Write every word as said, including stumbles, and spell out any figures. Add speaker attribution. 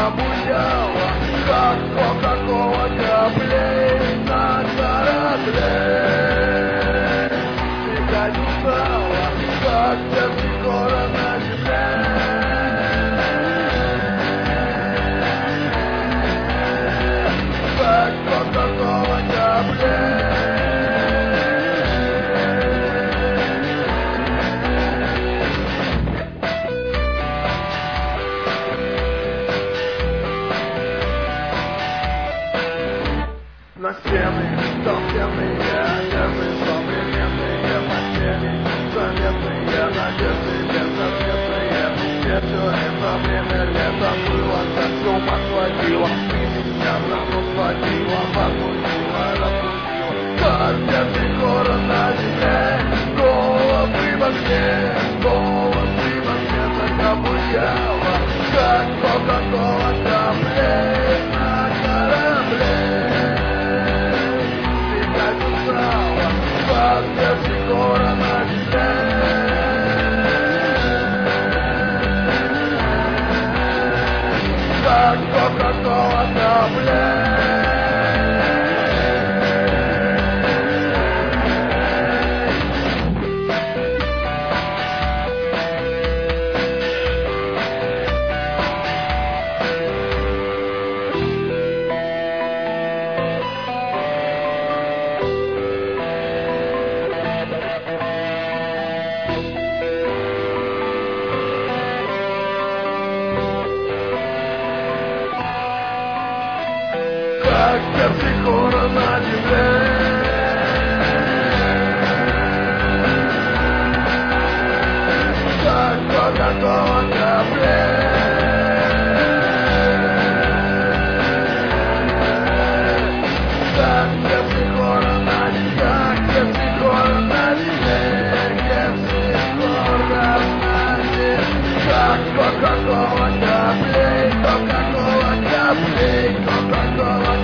Speaker 1: буяла, как кока-кола каплей на корабле. Бегать устала, как терпикора на земле. Как кока-кола каплей. На стены, толстенные, одежды, современные постели, заветные надежды, безответные. Все все это время лето было, как с ума схватило. Ты меня давно схватила, возбудила, разбудила. Как детский город на земле, головы в огне, головы в огне, так обуяла, как кока-кола каплей на корабле. Как детский город на земле. Как кока-кола каплей. Как детский город на земле. Как кока-кола каплей. Как детский город на земле. Как детский город на земле. Детский город на земле. Как кока-кола каплей. Кока-кола каплей. Кока-кола